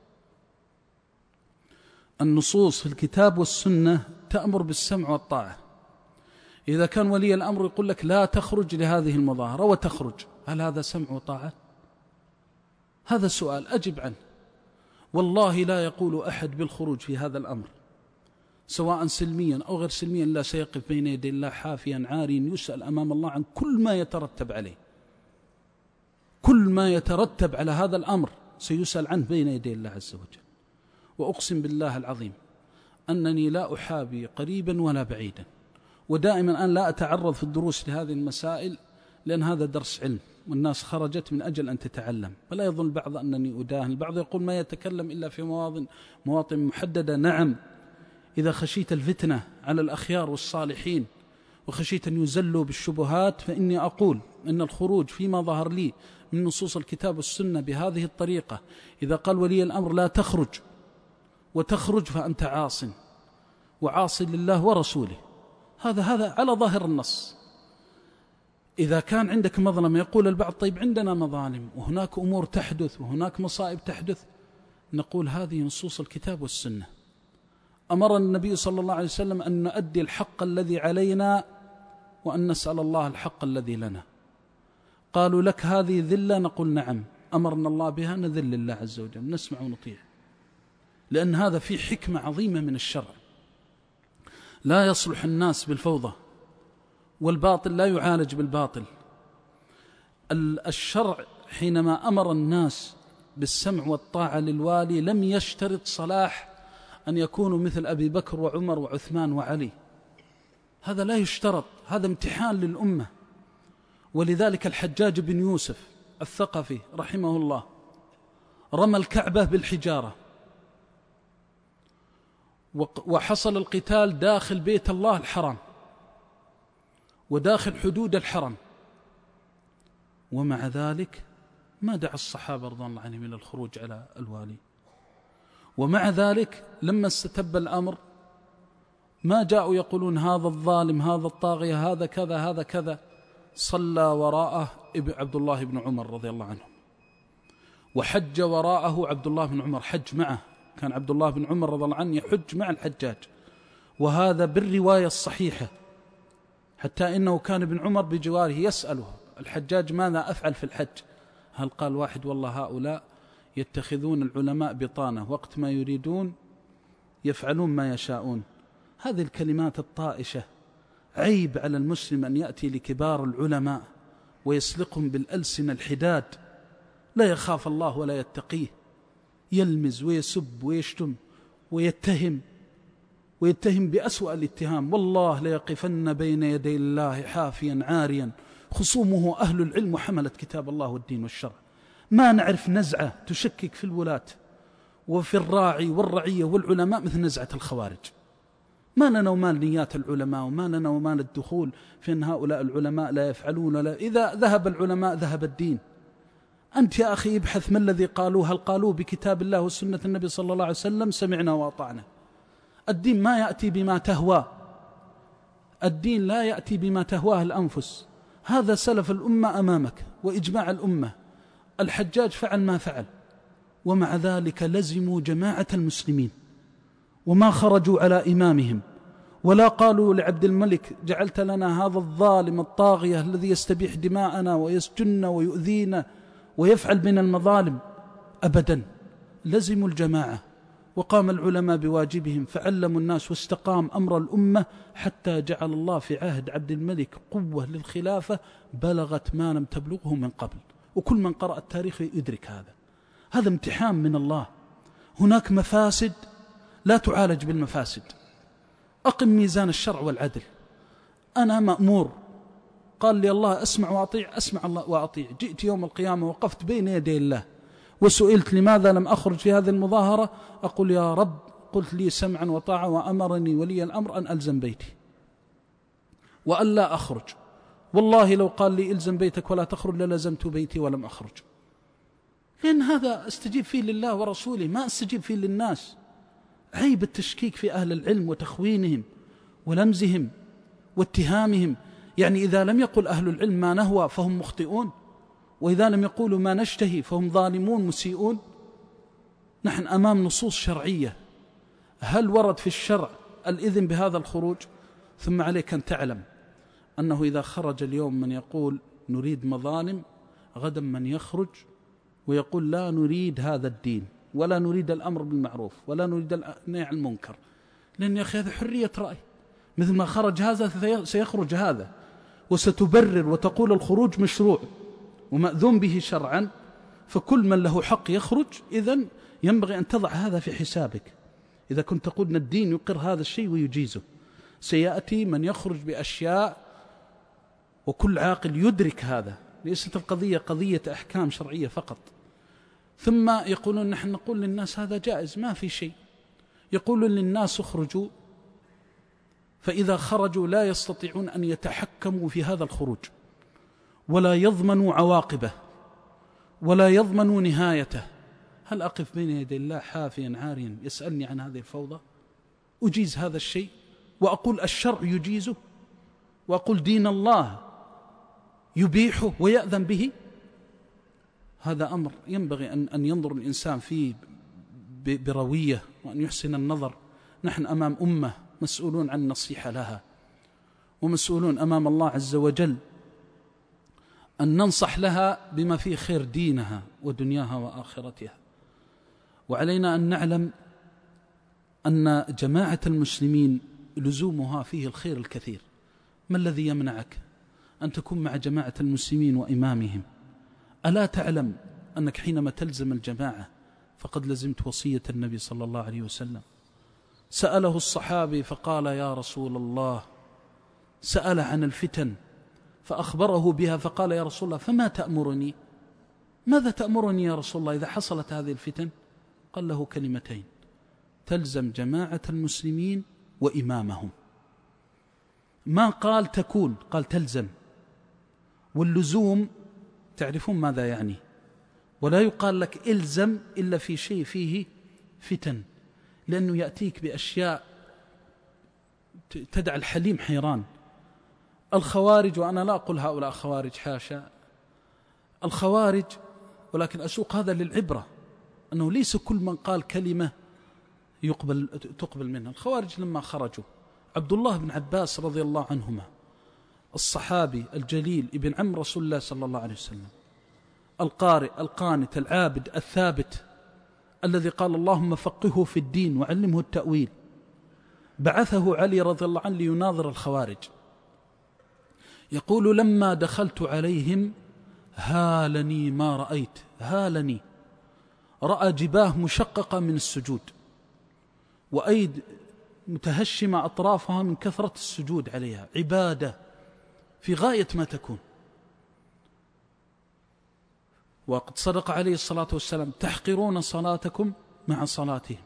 النصوص في الكتاب والسنة تأمر بالسمع والطاعة. إذا كان ولي الأمر يقول لك لا تخرج لهذه المظاهرة وتخرج، هل هذا سمع وطاعة؟ هذا سؤال أجب عنه. والله لا يقول أحد بالخروج في هذا الأمر سواء سلميا أو غير سلميا لا سيقف بين يدي الله حافيا عاريا يسأل أمام الله عن كل ما يترتب عليه. كل ما يترتب على هذا الأمر سيسأل عنه بين يدي الله عز وجل. وأقسم بالله العظيم أنني لا أحابي قريبا ولا بعيدا، ودائما أن لا أتعرض في الدروس لهذه المسائل لأن هذا درس علم والناس خرجت من أجل أن تتعلم، ولا يظن البعض أنني أداهن. البعض يقول ما يتكلم إلا في مواطن مواطن محددة. نعم، إذا خشيت الفتنة على الأخيار والصالحين وخشيت أن يزلوا بالشبهات فإني أقول أن الخروج فيما ظهر لي من نصوص الكتاب والسنة بهذه الطريقة، إذا قال ولي الأمر لا تخرج وتخرج فأنت عاص وعاص لله ورسوله. هذا هذا على ظاهر النص. إذا كان عندك مظلمة يقول البعض: طيب عندنا مظالم وهناك أمور تحدث وهناك مصائب تحدث. نقول هذه نصوص الكتاب والسنة. أمر النبي صلى الله عليه وسلم أن نؤدي الحق الذي علينا وأن نسأل الله الحق الذي لنا. قالوا لك هذه ذلة، نقول نعم، أمرنا الله بها، نذل الله عز وجل، نسمع ونطيع، لأن هذا فيه حكمة عظيمة من الشرع. لا يصلح الناس بالفوضى، والباطل لا يعالج بالباطل. الشرع حينما أمر الناس بالسمع والطاعة للوالي لم يشترط صلاح أن يكونوا مثل أبي بكر وعمر وعثمان وعلي، هذا لا يشترط، هذا امتحان للأمة. ولذلك الحجاج بن يوسف الثقفي رحمه الله رمى الكعبة بالحجارة، وحصل القتال داخل بيت الله الحرام وداخل حدود الحرم، ومع ذلك ما دعا الصحابة رضوان الله عنهم إلى الخروج على الوالي. ومع ذلك لما استتب الأمر ما جاءوا يقولون هذا الظالم، هذا الطاغية، هذا كذا، هذا كذا. صلى وراءه عبد الله بن عمر رضي الله عنه، وحج وراءه عبد الله بن عمر، حج معه. كان عبد الله بن عمر رضي الله عنه يحج مع الحجاج، وهذا بالرواية الصحيحة، حتى إنه كان ابن عمر بجواره يسأله الحجاج ماذا أفعل في الحج؟ هل قال واحد: والله هؤلاء يتخذون العلماء بطانة، وقت ما يريدون يفعلون ما يشاءون. هذه الكلمات الطائشة عيب على المسلم أن يأتي لكبار العلماء ويسلقهم بالألسنة الحداد، لا يخاف الله ولا يتقيه، يلمز ويسب ويشتم ويتهم ويتهم بأسوأ الاتهام. والله ليقفن بين يدي الله حافيا عاريا، خصومه أهل العلم وحملة كتاب الله والدين والشرع. ما نعرف نزعة تشكك في الولاة وفي الراعي والرعية والعلماء مثل نزعة الخوارج. ما لنا ومال نيات العلماء، وما لنا ومال الدخول في أن هؤلاء العلماء لا يفعلون لا. إذا ذهب العلماء ذهب الدين. أنت يا أخي ابحث ما الذي قالوه، هل قالوه بكتاب الله وسنة النبي صلى الله عليه وسلم؟ سمعنا وأطعنا. الدين ما يأتي بما تهوى، الدين لا يأتي بما تهواه الأنفس. هذا سلف الأمة أمامك وإجماع الأمة. الحجاج فعل ما فعل، ومع ذلك لزموا جماعة المسلمين وما خرجوا على إمامهم، ولا قالوا لعبد الملك جعلت لنا هذا الظالم الطاغية الذي يستبيح دماءنا ويسجننا ويؤذينا ويفعل بنا المظالم. أبدا، لزموا الجماعة وقام العلماء بواجبهم فعلموا الناس، واستقام أمر الأمة حتى جعل الله في عهد عبد الملك قوة للخلافة بلغت ما لم تبلغه من قبل. وكل من قرأ التاريخ يدرك هذا. هذا امتحان من الله. هناك مفاسد لا تعالج بالمفاسد. أقم ميزان الشرع والعدل. أنا مأمور، قال لي الله أسمع وأطيع، أسمع الله وأطيع. جئت يوم القيامة وقفت بين يدي الله وسئلت لماذا لم أخرج في هذه المظاهرة، أقول يا رب قلت لي سمعا وطاعة وأمرني ولي الأمر أن ألزم بيتي وأن لا أخرج. والله لو قال لي إلزم بيتك ولا تخرج للزمت بيتي ولم أخرج، لأن هذا استجيب فيه لله ورسوله، ما استجيب فيه للناس. عيب التشكيك في أهل العلم وتخوينهم ولمزهم واتهامهم. يعني إذا لم يقل أهل العلم ما نهوى فهم مخطئون، وإذا لم يقولوا ما نشتهي فهم ظالمون مسيئون. نحن أمام نصوص شرعية. هل ورد في الشرع الإذن بهذا الخروج؟ ثم عليك أن تعلم أنه إذا خرج اليوم من يقول نريد مظالم، غدا من يخرج ويقول لا نريد هذا الدين، ولا نريد الأمر بالمعروف، ولا نريد النهي عن المنكر. لأن يا أخي هذا حرية رأي. مثل ما خرج هذا سيخرج هذا، وستبرر وتقول الخروج مشروع ومأذون به شرعا. فكل من له حق يخرج. إذن ينبغي أن تضع هذا في حسابك. إذا كنت تقول أن الدين يقر هذا الشيء ويجيزه، سيأتي من يخرج بأشياء، وكل عاقل يدرك هذا. ليست القضية قضية أحكام شرعية فقط. ثم يقولون نحن نقول للناس هذا جائز، ما في شيء. يقولون للناس اخرجوا، فإذا خرجوا لا يستطيعون أن يتحكموا في هذا الخروج، ولا يضمنوا عواقبه، ولا يضمنوا نهايته. هل أقف بين يدي الله حافيا عاريا يسألني عن هذه الفوضى؟ أجيز هذا الشيء وأقول الشرع يجيزه، وأقول دين الله يبيحه ويأذن به؟ هذا أمر ينبغي أن أن ينظر الإنسان فيه بروية وأن يحسن النظر. نحن أمام أمة مسؤولون عن النصيحة لها، ومسؤولون أمام الله عز وجل أن ننصح لها بما فيه خير دينها ودنياها وآخرتها. وعلينا أن نعلم أن جماعة المسلمين لزومها فيه الخير الكثير. ما الذي يمنعك أن تكون مع جماعة المسلمين وإمامهم؟ ألا تعلم أنك حينما تلزم الجماعة فقد لزمت وصية النبي صلى الله عليه وسلم؟ سأله الصحابي فقال يا رسول الله، سأل عن الفتن فأخبره بها، فقال يا رسول الله فما تأمرني؟ ماذا تأمرني يا رسول الله إذا حصلت هذه الفتن؟ قال له كلمتين: تلزم جماعة المسلمين وإمامهم. ما قال تكون، قال تلزم. واللزوم تعرفون ماذا يعني. ولا يقال لك إلزم إلا في شيء فيه فتن، لأنه يأتيك بأشياء تدع الحليم حيران. الخوارج، وأنا لا أقول هؤلاء خوارج، حاشا، الخوارج، ولكن أسوق هذا للعبرة، أنه ليس كل من قال كلمة يقبل تقبل منها. الخوارج لما خرجوا، عبد الله بن عباس رضي الله عنهما، الصحابي الجليل ابن عم رسول الله صلى الله عليه وسلم، القارئ القانت العابد الثابت، الذي قال اللهم فقهه في الدين وعلمه التأويل، بعثه علي رضي الله عنه ليناظر الخوارج. يقول لما دخلت عليهم هالني ما رأيت، هالني، رأى جباه مشققة من السجود، وأيد متهشمة أطرافها من كثرة السجود عليها، عبادة في غاية ما تكون. وقد صدق عليه الصلاة والسلام: تحقرون صلاتكم مع صلاتهم.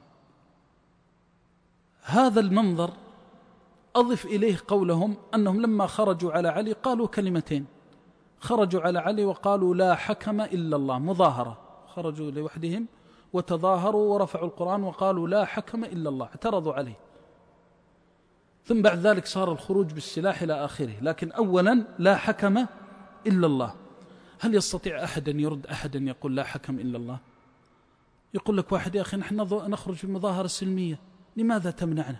هذا المنظر أضف إليه قولهم أنهم لما خرجوا على علي قالوا كلمتين، خرجوا على علي وقالوا: لا حكم إلا الله. مظاهرة، خرجوا لوحدهم وتظاهروا ورفعوا القرآن وقالوا: لا حكم إلا الله، اعترضوا عليه. ثم بعد ذلك صار الخروج بالسلاح إلى آخره، لكن أولا لا حكم إلا الله. هل يستطيع أحد أن يرد أحدا يقول لا حكم إلا الله؟ يقول لك واحد: يا أخي نحن نخرج في مظاهرة سلمية، لماذا تمنعنا؟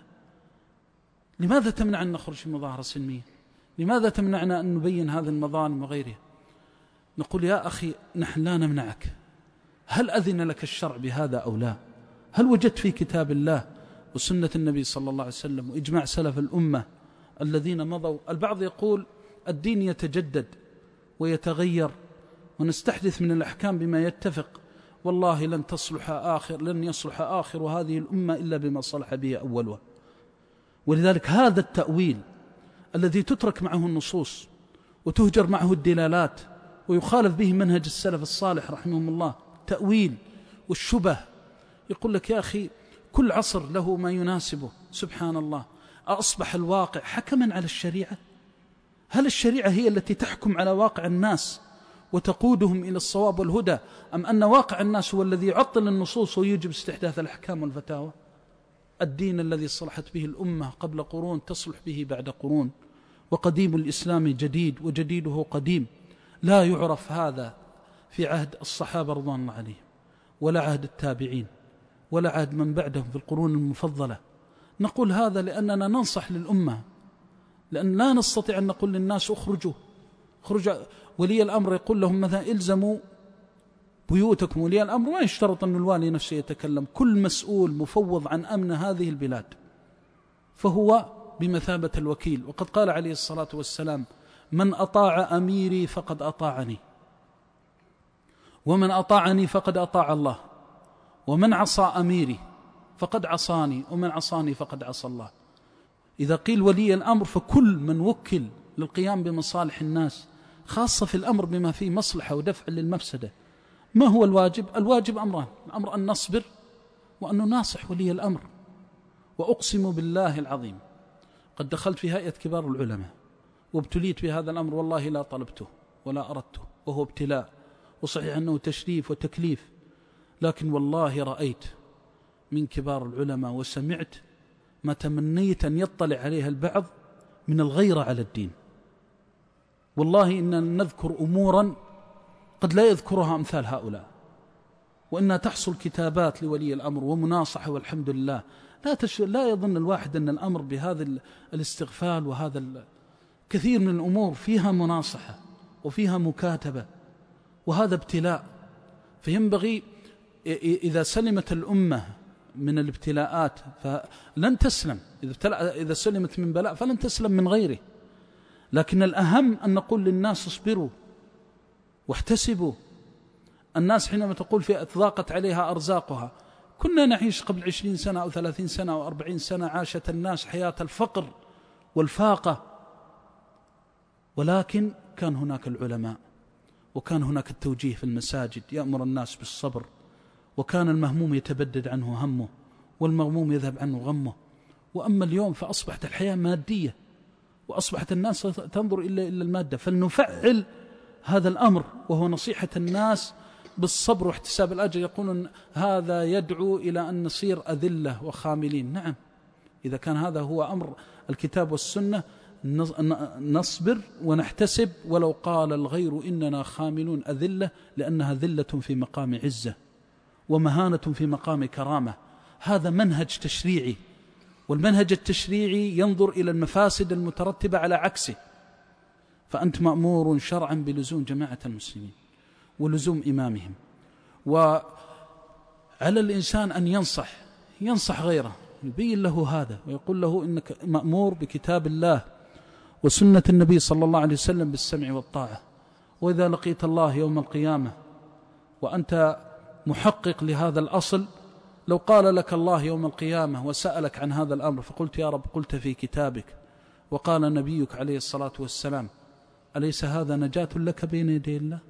لماذا تمنع أن نخرج في مظاهرة سلمية؟ لماذا تمنعنا أن نبين هذه المظالم وغيرها؟ نقول: يا أخي نحن لا نمنعك، هل أذن لك الشرع بهذا أو لا؟ هل وجدت في كتاب الله وسنة النبي صلى الله عليه وسلم وإجماع سلف الأمة الذين مضوا؟ البعض يقول الدين يتجدد ويتغير ونستحدث من الأحكام بما يتفق. والله لن تصلح آخر لن يصلح آخر هذه الأمة إلا بما صلح به أولها. ولذلك هذا التأويل الذي تترك معه النصوص وتهجر معه الدلالات ويخالف به منهج السلف الصالح رحمهم الله، تأويل والشبه. يقول لك: يا أخي كل عصر له ما يناسبه. سبحان الله، أصبح الواقع حكما على الشريعة؟ هل الشريعة هي التي تحكم على واقع الناس وتقودهم إلى الصواب والهدى، أم أن واقع الناس هو الذي يعطل النصوص ويوجب استحداث الأحكام والفتاوى؟ الدين الذي صلحت به الأمة قبل قرون تصلح به بعد قرون، وقديم الإسلام جديد وجديده قديم. لا يعرف هذا في عهد الصحابة رضوان الله عليهم، ولا عهد التابعين، ولا عهد من بعدهم في القرون المفضلة. نقول هذا لأننا ننصح للأمة، لأن لا نستطيع أن نقول للناس اخرجوا خرج. ولي الأمر يقول لهم مثلا: إلزموا بيوتكم. ولي الأمر ما يشترط أن الوالي نفسه يتكلم، كل مسؤول مفوض عن أمن هذه البلاد فهو بمثابة الوكيل. وقد قال عليه الصلاة والسلام: من أطاع أميري فقد أطاعني، ومن أطاعني فقد أطاع الله، ومن عصى أميري فقد عصاني، ومن عصاني فقد عصى الله. إذا قيل ولي الأمر فكل من وكل للقيام بمصالح الناس، خاصة في الأمر بما فيه مصلحة ودفع للمفسدة. ما هو الواجب؟ الواجب أمران: الأمر أن نصبر، وأن نناصح ولي الأمر. وأقسم بالله العظيم قد دخلت في هيئة كبار العلماء وابتليت بهذا الأمر، والله لا طلبته ولا أردته، وهو ابتلاء، وصحيح أنه تشريف وتكليف، لكن والله رأيت من كبار العلماء وسمعت ما تمنيت أن يطلع عليها البعض من الغيرة على الدين. والله إننا نذكر أمورا قد لا يذكرها أمثال هؤلاء، وإنها تحصل كتابات لولي الأمر ومناصحة، والحمد لله. لا, تش... لا يظن الواحد أن الأمر بهذا الاستغفال وهذا ال... كثير من الأمور فيها مناصحة وفيها مكاتبة، وهذا ابتلاء. فينبغي إذا سلمت الأمة من الابتلاءات فلن تسلم، إذا, إذا سلمت من بلاء فلن تسلم من غيره. لكن الأهم أن نقول للناس: اصبروا واحتسبوا. الناس حينما تقول في ضاقت عليها أرزاقها، كنا نعيش قبل عشرين سنة أو ثلاثين سنة أو أربعين سنة عاشت الناس حياة الفقر والفاقة، ولكن كان هناك العلماء، وكان هناك التوجيه في المساجد يأمر الناس بالصبر، وكان المهموم يتبدد عنه همه، والمغموم يذهب عنه غمه. وأما اليوم فأصبحت الحياة مادية، وأصبحت الناس تنظر إلا إلا المادة. فلنفعل هذا الأمر، وهو نصيحة الناس بالصبر واحتساب الأجر. يقولون هذا يدعو إلى أن نصير أذلة وخاملين. نعم، إذا كان هذا هو أمر الكتاب والسنة نصبر ونحتسب، ولو قال الغير إننا خاملون أذلة، لأنها ذلة في مقام عزة ومهانة في مقام كرامة. هذا منهج تشريعي، والمنهج التشريعي ينظر إلى المفاسد المترتبة على عكسه. فأنت مأمور شرعا بلزوم جماعة المسلمين ولزوم إمامهم، وعلى الإنسان أن ينصح ينصح غيره، يبين له هذا ويقول له إنك مأمور بكتاب الله وسنة النبي صلى الله عليه وسلم بالسمع والطاعة. وإذا لقيت الله يوم القيامة وأنت محقق لهذا الأصل لو قال لك الله يوم القيامة وسألك عن هذا الأمر فقلت يا رب قلت في كتابك وقال نبيك عليه الصلاة والسلام، أليس هذا نجاة لك بين يدي الله؟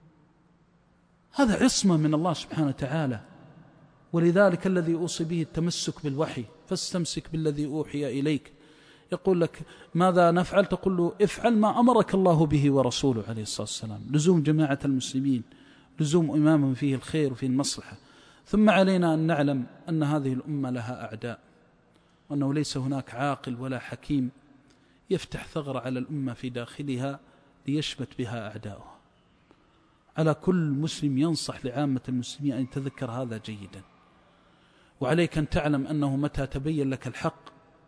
هذا عصمة من الله سبحانه وتعالى. ولذلك الذي أوصي به التمسك بالوحي، فاستمسك بالذي أوحي إليك. يقول لك ماذا نفعل؟ تقول له افعل ما أمرك الله به ورسوله عليه الصلاة والسلام. لزوم جماعة المسلمين، لزوم إمام فيه الخير وفيه المصلحة. ثم علينا أن نعلم أن هذه الأمة لها أعداء، وأنه ليس هناك عاقل ولا حكيم يفتح ثغر على الأمة في داخلها ليشمت بها أعداؤها. على كل مسلم ينصح لعامة المسلمين أن يتذكر هذا جيدا. وعليك أن تعلم أنه متى تبين لك الحق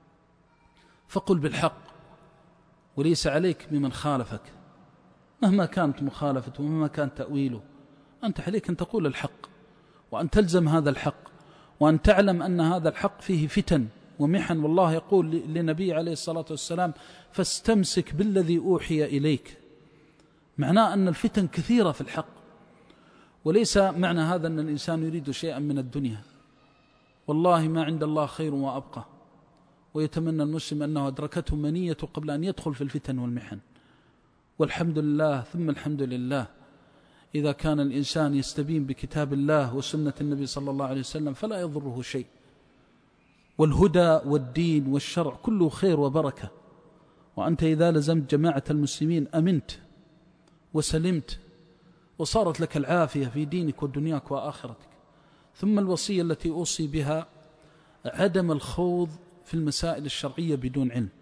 فقل بالحق، وليس عليك بمن خالفك مهما كانت مخالفته ومهما كان تأويله. أنت عليك أن تقول الحق وأن تلزم هذا الحق، وأن تعلم أن هذا الحق فيه فتن ومحن. والله يقول لنبي عليه الصلاة والسلام فاستمسك بالذي أوحي إليك. معناه أن الفتن كثيرة في الحق، وليس معنى هذا أن الإنسان يريد شيئا من الدنيا. والله ما عند الله خير وأبقى، ويتمنى المسلم أنه أدركته منيته قبل أن يدخل في الفتن والمحن. والحمد لله ثم الحمد لله إذا كان الإنسان يستبين بكتاب الله وسنة النبي صلى الله عليه وسلم فلا يضره شيء. والهدى والدين والشرع كله خير وبركة. وأنت إذا لزمت جماعة المسلمين أمنت وسلمت، وصارت لك العافية في دينك ودنياك وآخرتك. ثم الوصية التي أوصي بها عدم الخوض في المسائل الشرعية بدون علم،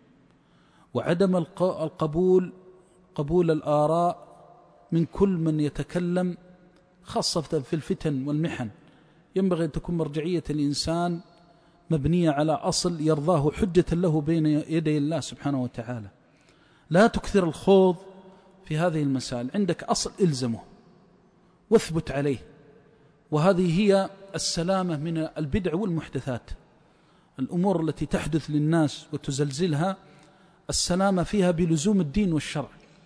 وعدم القبول قبول الآراء من كل من يتكلم، خاصة في الفتن والمحن. ينبغي أن تكون مرجعية الإنسان مبنية على أصل يرضاه حجة له بين يدي الله سبحانه وتعالى. لا تكثر الخوض في هذه المسائل. عندك أصل إلزمه واثبت عليه، وهذه هي السلامة من البدع والمحدثات. الأمور التي تحدث للناس وتزلزلها السلامة فيها بلزوم الدين والشرع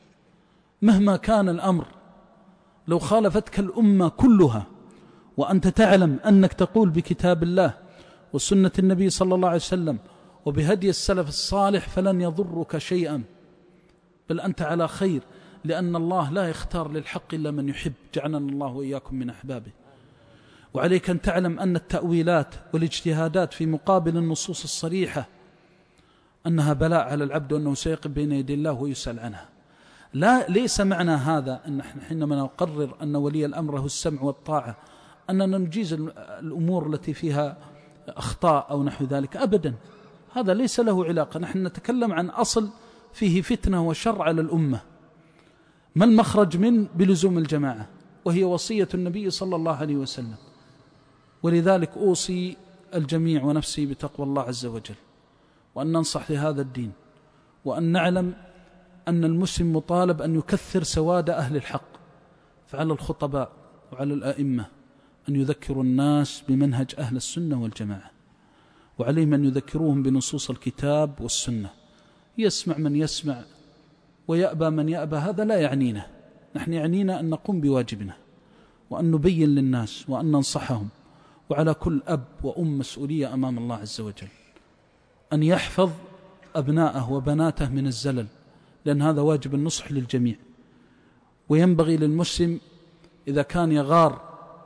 مهما كان الأمر. لو خالفتك الأمة كلها وأنت تعلم أنك تقول بكتاب الله وسنة النبي صلى الله عليه وسلم وبهدي السلف الصالح فلن يضرك شيئا، بل أنت على خير، لأن الله لا يختار للحق إلا من يحب. جعلنا الله وإياكم من أحبابه. وعليك أن تعلم أن التأويلات والاجتهادات في مقابل النصوص الصريحة أنها بلاء على العبد، وأنه سيقف بين يدي الله ويسأل عنها. لا ليس معنى هذا أن نحن حينما نقرر أن ولي الأمر هو السمع والطاعة أننا نجيز الأمور التي فيها أخطاء أو نحو ذلك، أبدا. هذا ليس له علاقة. نحن نتكلم عن أصل فيه فتنة وشر على الأمة. ما المخرج من بلزوم الجماعة، وهي وصية النبي صلى الله عليه وسلم. ولذلك أوصي الجميع ونفسي بتقوى الله عز وجل، وأن ننصح لهذا الدين، وأن نعلم أن المسلم مطالب أن يكثر سواد أهل الحق. فعلى الخطباء وعلى الآئمة أن يذكروا الناس بمنهج أهل السنة والجماعة، وعليهم أن يذكروهم بنصوص الكتاب والسنة. يسمع من يسمع ويأبى من يأبى، هذا لا يعنينا. نحن يعنينا أن نقوم بواجبنا، وأن نبين للناس، وأن ننصحهم. وعلى كل أب وأم مسؤولية أمام الله عز وجل أن يحفظ أبناءه وبناته من الزلل، لأن هذا واجب النصح للجميع. وينبغي للمسلم إذا كان يغار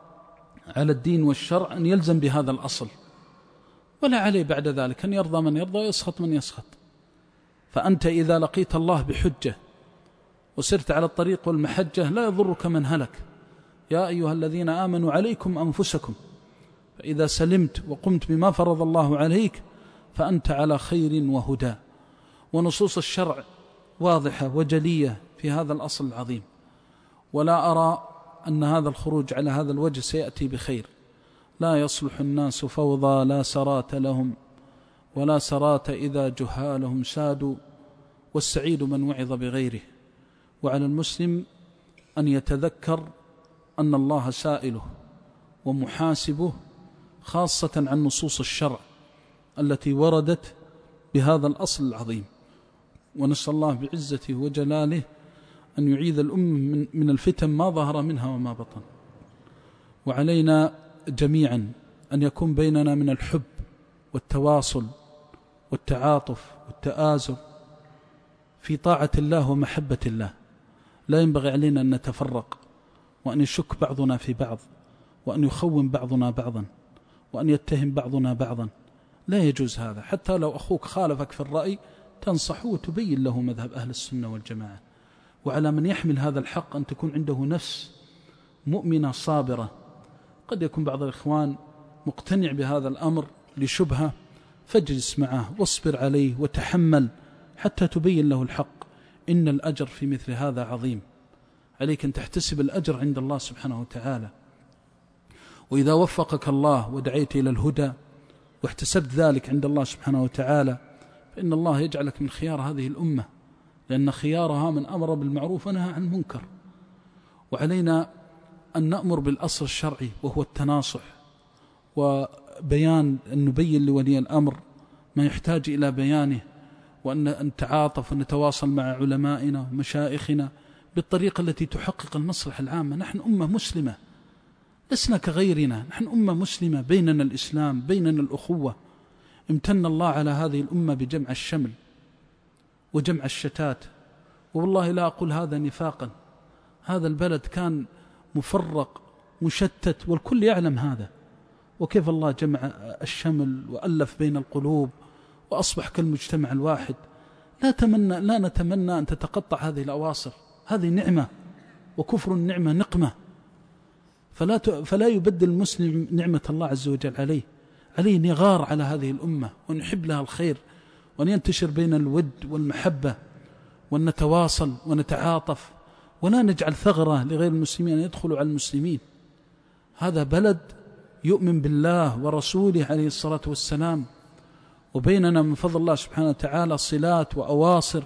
على الدين والشرع أن يلزم بهذا الأصل، ولا عليه بعد ذلك أن يرضى من يرضى ويسخط من يسخط. فأنت إذا لقيت الله بحجة وسرت على الطريق والمحجة لا يضرك من هلك. يا أيها الذين آمنوا عليكم أنفسكم، فإذا سلمت وقمت بما فرض الله عليك فأنت على خير وهدى. ونصوص الشرع واضحة وجلية في هذا الأصل العظيم، ولا أرى أن هذا الخروج على هذا الوجه سيأتي بخير. لا يصلح الناس فوضى لا سرات لهم، ولا سرات إذا جهالهم سادوا، والسعيد من وعظ بغيره. وعلى المسلم أن يتذكر أن الله سائله ومحاسبه، خاصة عن نصوص الشرع التي وردت بهذا الأصل العظيم. ونسأل الله بعزته وجلاله أن يعيذ الأمة من الفتن ما ظهر منها وما بطن. وعلينا جميعا أن يكون بيننا من الحب والتواصل والتعاطف والتآزر في طاعة الله ومحبة الله. لا ينبغي علينا أن نتفرق وأن يشك بعضنا في بعض وأن يخون بعضنا بعضا وأن يتهم بعضنا بعضا. لا يجوز هذا. حتى لو أخوك خالفك في الرأي تنصحه وتبين له مذهب أهل السنة والجماعة. وعلى من يحمل هذا الحق أن تكون عنده نفس مؤمنة صابرة. قد يكون بعض الإخوان مقتنع بهذا الأمر لشبهة، فاجلس معه واصبر عليه وتحمل حتى تبين له الحق. إن الأجر في مثل هذا عظيم، عليك أن تحتسب الأجر عند الله سبحانه وتعالى. وإذا وفقك الله ودعيت إلى الهدى واحتسبت ذلك عند الله سبحانه وتعالى فإن الله يجعلك من خيار هذه الأمة، لأن خيارها من أمر بالمعروف ونهى عن المنكر. وعلينا أن نأمر بالأصل الشرعي وهو التناصح، وبيان أن نبين لولي الأمر ما يحتاج إلى بيانه، وأن نتعاطف ونتواصل مع علمائنا ومشايخنا بالطريقة التي تحقق المصلحة العامة. نحن أمة مسلمة لسنا كغيرنا، نحن أمة مسلمة، بيننا الإسلام، بيننا الأخوة. امتن الله على هذه الأمة بجمع الشمل وجمع الشتات. والله لا أقول هذا نفاقا، هذا البلد كان مفرق مشتت والكل يعلم هذا، وكيف الله جمع الشمل وألف بين القلوب وأصبح كالمجتمع الواحد. لا, تمنى لا نتمنى أن تتقطع هذه الأواصر، هذه نعمة، وكفر النعمة نقمة. فلا, فلا يبدل المسلم نعمة الله عز وجل عليه. عليه أن يغار على هذه الأمة وأن يحب لها الخير وأن ينتشر بين الود والمحبة، وأن نتواصل ونتعاطف ولا نجعل ثغرة لغير المسلمين أن يدخلوا على المسلمين. هذا بلد يؤمن بالله ورسوله عليه الصلاة والسلام، وبيننا من فضل الله سبحانه وتعالى صلات وأواصر.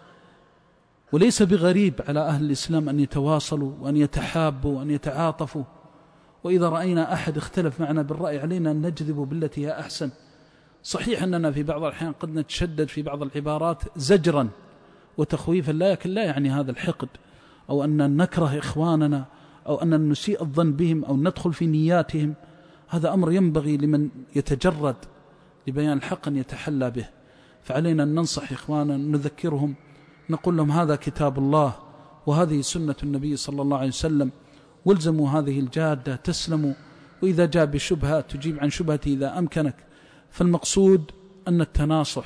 وليس بغريب على أهل الإسلام أن يتواصلوا وأن يتحابوا وأن يتعاطفوا. وإذا رأينا أحد اختلف معنا بالرأي علينا أن نجذبه بالتي هي أحسن. صحيح أننا في بعض الأحيان قد نتشدد في بعض العبارات زجرا وتخويفا، لكن لا يعني هذا الحقد أو أن نكره إخواننا أو أن نسيء الظن بهم أو ندخل في نياتهم. هذا أمر ينبغي لمن يتجرد لبيان الحق أن يتحلى به. فعلينا أن ننصح إخواننا، نذكرهم، نقول لهم هذا كتاب الله وهذه سنة النبي صلى الله عليه وسلم، والزموا هذه الجادة تسلموا. وإذا جاء بشبهة تجيب عن شبهته إذا أمكنك. فالمقصود أن التناصح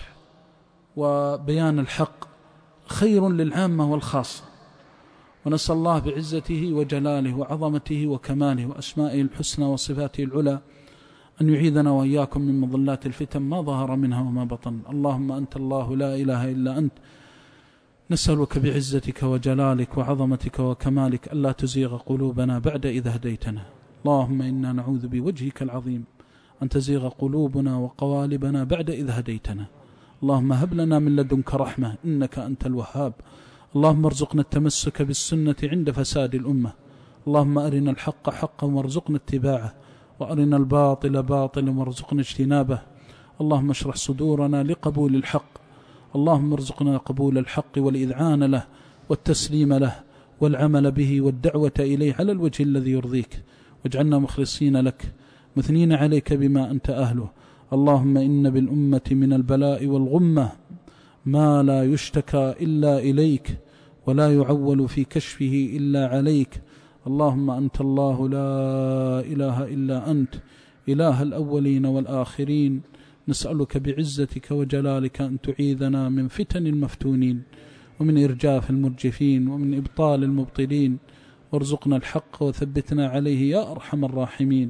وبيان الحق خير للعامة والخاصة. ونسأل الله بعزته وجلاله وعظمته وكماله وأسمائه الحسنى وصفاته العلى أن يعيذنا وإياكم من مضلات الفتن ما ظهر منها وما بطن. اللهم أنت الله لا إله إلا أنت، نسألك بعزتك وجلالك وعظمتك وكمالك ألا تزيغ قلوبنا بعد إذا هديتنا. اللهم إنا نعوذ بوجهك العظيم أن تزيغ قلوبنا وقوالبنا بعد إذا هديتنا. اللهم هب لنا من لدنك رحمة إنك أنت الوهاب. اللهم ارزقنا التمسك بالسنة عند فساد الأمة. اللهم أرنا الحق حقا وارزقنا اتباعه، وأرنا الباطل باطلا وارزقنا اجتنابه. اللهم اشرح صدورنا لقبول الحق. اللهم ارزقنا قبول الحق والإذعان له والتسليم له والعمل به والدعوة إليه على الوجه الذي يرضيك، واجعلنا مخلصين لك مثنين عليك بما أنت أهله. اللهم إن بالأمة من البلاء والغمة ما لا يشتكى إلا إليك ولا يعول في كشفه إلا عليك. اللهم أنت الله لا إله إلا أنت إله الأولين والآخرين. نسألك بعزتك وجلالك أن تعيذنا من فتن المفتونين ومن إرجاف المرجفين ومن إبطال المبطلين، وارزقنا الحق وثبتنا عليه يا أرحم الراحمين.